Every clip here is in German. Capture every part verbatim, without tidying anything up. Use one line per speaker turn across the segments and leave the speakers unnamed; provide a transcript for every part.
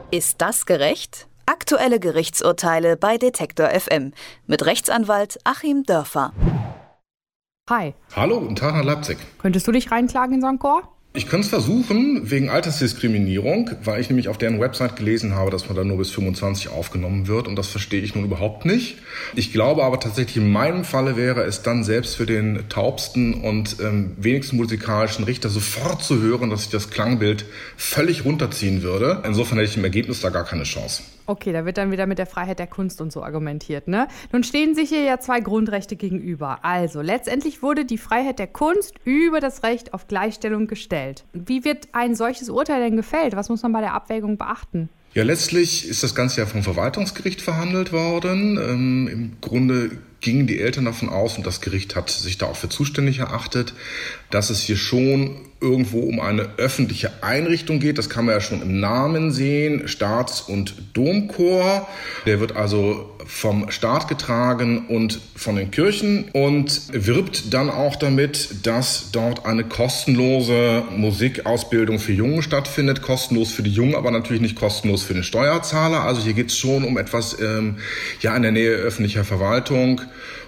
Ist das gerecht? Aktuelle Gerichtsurteile bei Detektor F M mit Rechtsanwalt Achim Dörfer.
Hi.
Hallo, guten Tag nach Leipzig.
Könntest du dich reinklagen in so einen Chor?
Ich könnte es versuchen, wegen Altersdiskriminierung, weil ich nämlich auf deren Website gelesen habe, dass man da nur bis fünfundzwanzig aufgenommen wird und das verstehe ich nun überhaupt nicht. Ich glaube aber tatsächlich, in meinem Falle wäre es dann selbst für den taubsten und ähm, wenigsten musikalischen Richter sofort zu hören, dass ich das Klangbild völlig runterziehen würde. Insofern hätte ich im Ergebnis da gar keine Chance.
Okay, da wird dann wieder mit der Freiheit der Kunst und so argumentiert, ne? Nun stehen sich hier ja zwei Grundrechte gegenüber. Also, letztendlich wurde die Freiheit der Kunst über das Recht auf Gleichstellung gestellt. Wie wird ein solches Urteil denn gefällt? Was muss man bei der Abwägung beachten?
Ja, letztlich ist das Ganze ja vom Verwaltungsgericht verhandelt worden. Ähm, im Grunde gingen die Eltern davon aus, und das Gericht hat sich da auch für zuständig erachtet, dass es hier schon irgendwo um eine öffentliche Einrichtung geht. Das kann man ja schon im Namen sehen, Staats- und Domchor. Der wird also vom Staat getragen und von den Kirchen und wirbt dann auch damit, dass dort eine kostenlose Musikausbildung für Jungen stattfindet. Kostenlos für die Jungen, aber natürlich nicht kostenlos für den Steuerzahler. Also hier geht es schon um etwas ähm, ja in der Nähe öffentlicher Verwaltung.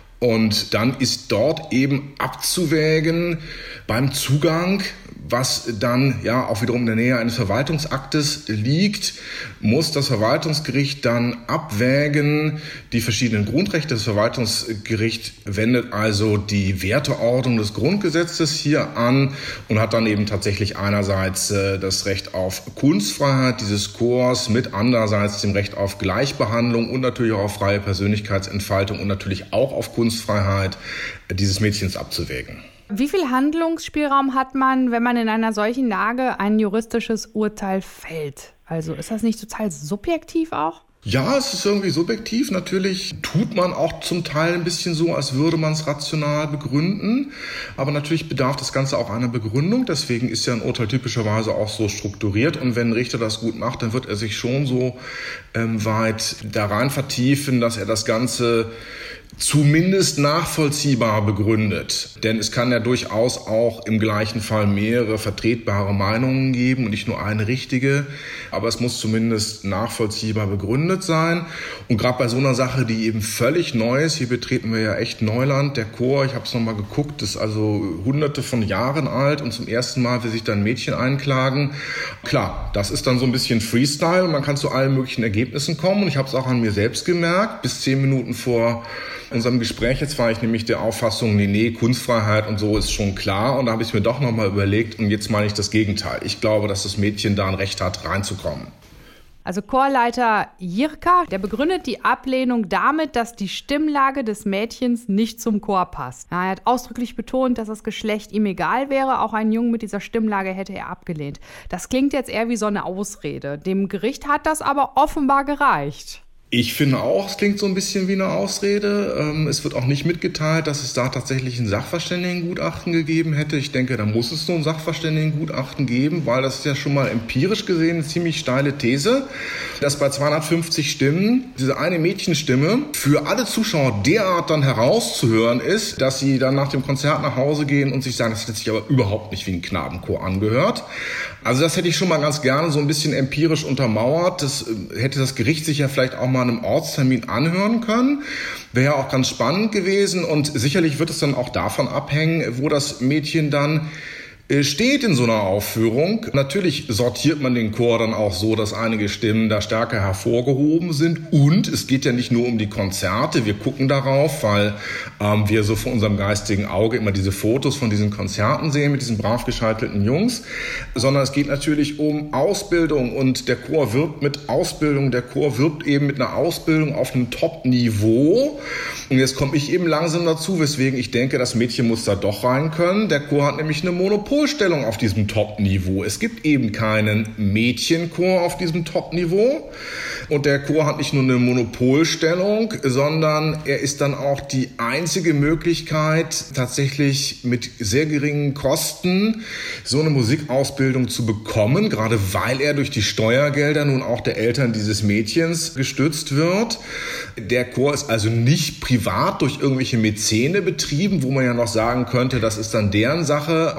Und dann ist dort eben abzuwägen beim Zugang, was dann ja auch wiederum in der Nähe eines Verwaltungsaktes liegt, muss das Verwaltungsgericht dann abwägen die verschiedenen Grundrechte. Das Verwaltungsgericht wendet also die Werteordnung des Grundgesetzes hier an und hat dann eben tatsächlich einerseits äh, das Recht auf Kunstfreiheit dieses Chors mit andererseits dem Recht auf Gleichbehandlung und natürlich auch auf freie Persönlichkeitsentfaltung und natürlich auch auf Kunstfreiheit äh, dieses Mädchens abzuwägen.
Wie viel Handlungsspielraum hat man, wenn man in einer solchen Lage ein juristisches Urteil fällt? Also ist das nicht total subjektiv auch?
Ja, es ist irgendwie subjektiv. Natürlich tut man auch zum Teil ein bisschen so, als würde man es rational begründen. Aber natürlich bedarf das Ganze auch einer Begründung. Deswegen ist ja ein Urteil typischerweise auch so strukturiert. Und wenn ein Richter das gut macht, dann wird er sich schon so ähm, weit da rein vertiefen, dass er das Ganze zumindest nachvollziehbar begründet. Denn es kann ja durchaus auch im gleichen Fall mehrere vertretbare Meinungen geben und nicht nur eine richtige. Aber es muss zumindest nachvollziehbar begründet sein. Und gerade bei so einer Sache, die eben völlig neu ist, hier betreten wir ja echt Neuland. Der Chor, ich habe es nochmal geguckt, ist also hunderte von Jahren alt und zum ersten Mal will sich da ein Mädchen einklagen. Klar, das ist dann so ein bisschen Freestyle und man kann zu allen möglichen Ergebnissen kommen. Und ich habe es auch an mir selbst gemerkt, bis zehn Minuten vor unserem Gespräch jetzt war ich nämlich der Auffassung, nee, nee, Kunstfreiheit und so ist schon klar. Und da habe ich mir doch nochmal überlegt und jetzt meine ich das Gegenteil. Ich glaube, dass das Mädchen da ein Recht hat, reinzukommen.
Also Chorleiter Jirka, der begründet die Ablehnung damit, dass die Stimmlage des Mädchens nicht zum Chor passt. Er hat ausdrücklich betont, dass das Geschlecht ihm egal wäre. Auch einen Jungen mit dieser Stimmlage hätte er abgelehnt. Das klingt jetzt eher wie so eine Ausrede. Dem Gericht hat das aber offenbar gereicht.
Ich finde auch, es klingt so ein bisschen wie eine Ausrede. Es wird auch nicht mitgeteilt, dass es da tatsächlich ein Sachverständigengutachten gegeben hätte. Ich denke, da muss es so ein Sachverständigengutachten geben, weil das ist ja schon mal empirisch gesehen eine ziemlich steile These, dass bei zweihundertfünfzig Stimmen diese eine Mädchenstimme für alle Zuschauer derart dann herauszuhören ist, dass sie dann nach dem Konzert nach Hause gehen und sich sagen, das hat sich aber überhaupt nicht wie ein Knabenchor angehört. Also das hätte ich schon mal ganz gerne so ein bisschen empirisch untermauert. Das hätte das Gericht sich ja vielleicht auch mal an einem Ortstermin anhören können. Wäre ja auch ganz spannend gewesen und sicherlich wird es dann auch davon abhängen, wo das Mädchen dann steht in so einer Aufführung. Natürlich sortiert man den Chor dann auch so, dass einige Stimmen da stärker hervorgehoben sind. Und es geht ja nicht nur um die Konzerte. Wir gucken darauf, weil ähm, wir so vor unserem geistigen Auge immer diese Fotos von diesen Konzerten sehen mit diesen brav geschalteten Jungs. Sondern es geht natürlich um Ausbildung und der Chor wirbt mit Ausbildung. Der Chor wirbt eben mit einer Ausbildung auf einem Top-Niveau. Und jetzt komme ich eben langsam dazu, weswegen ich denke, das Mädchen muss da doch rein können. Der Chor hat nämlich eine Monopolstellung auf diesem Top-Niveau. Es gibt eben keinen Mädchenchor auf diesem Top-Niveau. Und der Chor hat nicht nur eine Monopolstellung, sondern er ist dann auch die einzige Möglichkeit, tatsächlich mit sehr geringen Kosten so eine Musikausbildung zu bekommen, gerade weil er durch die Steuergelder nun auch der Eltern dieses Mädchens gestützt wird. Der Chor ist also nicht privat durch irgendwelche Mäzene betrieben, wo man ja noch sagen könnte, das ist dann deren Sache, ob sie von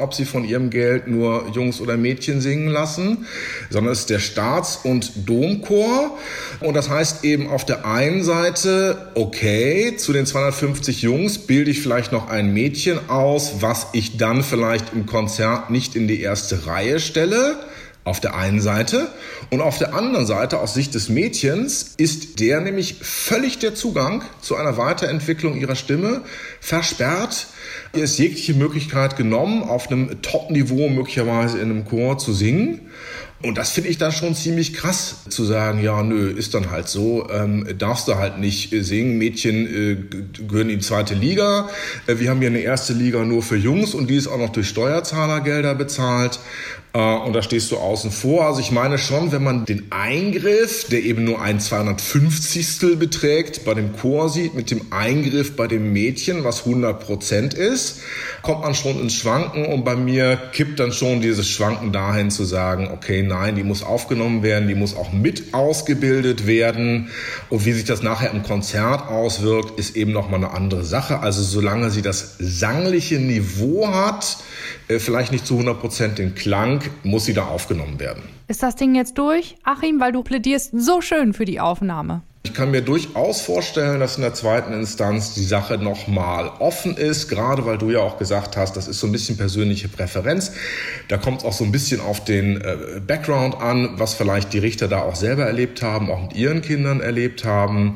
von ihrem Geld nur Jungs oder Mädchen singen lassen, sondern es ist der Staats- und Domchor. Und das heißt eben auf der einen Seite, okay, zu den zweihundertfünfzig Jungs bilde ich vielleicht noch ein Mädchen aus, was ich dann vielleicht im Konzert nicht in die erste Reihe stelle. Auf der einen Seite. Und auf der anderen Seite, aus Sicht des Mädchens, ist der nämlich völlig der Zugang zu einer Weiterentwicklung ihrer Stimme versperrt. Ihr ist jegliche Möglichkeit genommen, auf einem Top-Niveau möglicherweise in einem Chor zu singen. Und das finde ich dann schon ziemlich krass, zu sagen, ja, nö, ist dann halt so, ähm, darfst du halt nicht äh, singen. Mädchen äh, gehören in die zweite Liga. Äh, wir haben hier eine erste Liga nur für Jungs und die ist auch noch durch Steuerzahlergelder bezahlt. Äh, und da stehst du außen vor. Also ich meine schon, wenn man den Eingriff, der eben nur ein zweihundertfünfzigstel beträgt, bei dem Chor sieht, mit dem Eingriff bei dem Mädchen, was hundert Prozent ist, kommt man schon ins Schwanken. Und bei mir kippt dann schon dieses Schwanken dahin zu sagen, okay, nein, die muss aufgenommen werden, die muss auch mit ausgebildet werden. Und wie sich das nachher im Konzert auswirkt, ist eben nochmal eine andere Sache. Also solange sie das sangliche Niveau hat, vielleicht nicht zu hundert Prozent den Klang, muss sie da aufgenommen werden.
Ist das Ding jetzt durch, Achim, weil du plädierst so schön für die Aufnahme?
Ich kann mir durchaus vorstellen, dass in der zweiten Instanz die Sache nochmal offen ist, gerade weil du ja auch gesagt hast, das ist so ein bisschen persönliche Präferenz. Da kommt es auch so ein bisschen auf den äh, Background an, was vielleicht die Richter da auch selber erlebt haben, auch mit ihren Kindern erlebt haben.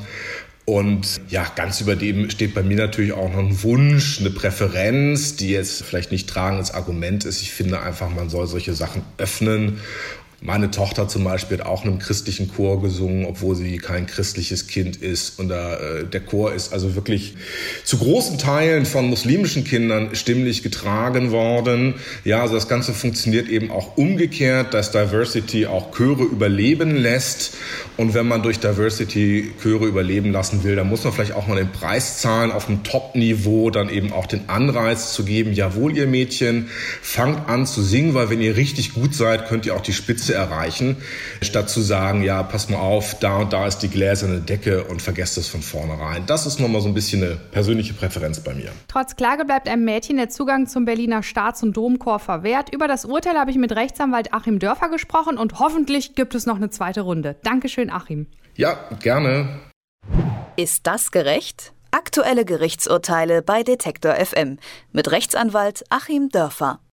Und ja, ganz über dem steht bei mir natürlich auch noch ein Wunsch, eine Präferenz, die jetzt vielleicht nicht tragendes Argument ist. Ich finde einfach, man soll solche Sachen öffnen. Meine Tochter zum Beispiel hat auch in einem christlichen Chor gesungen, obwohl sie kein christliches Kind ist. Und äh, der Chor ist also wirklich zu großen Teilen von muslimischen Kindern stimmlich getragen worden. Ja, also das Ganze funktioniert eben auch umgekehrt, dass Diversity auch Chöre überleben lässt. Und wenn man durch Diversity Chöre überleben lassen will, dann muss man vielleicht auch mal den Preis zahlen, auf einem Top-Niveau dann eben auch den Anreiz zu geben, jawohl, ihr Mädchen, fangt an zu singen, weil wenn ihr richtig gut seid, könnt ihr auch die Spitze erreichen, statt zu sagen, ja, pass mal auf, da und da ist die gläserne Decke und vergesst es von vornherein. Das ist nochmal so ein bisschen eine persönliche Präferenz bei mir.
Trotz Klage bleibt einem Mädchen der Zugang zum Berliner Staats- und Domchor verwehrt. Über das Urteil habe ich mit Rechtsanwalt Achim Dörfer gesprochen und hoffentlich gibt es noch eine zweite Runde. Dankeschön, Achim.
Ja, gerne.
Ist das gerecht? Aktuelle Gerichtsurteile bei Detektor F M mit Rechtsanwalt Achim Dörfer.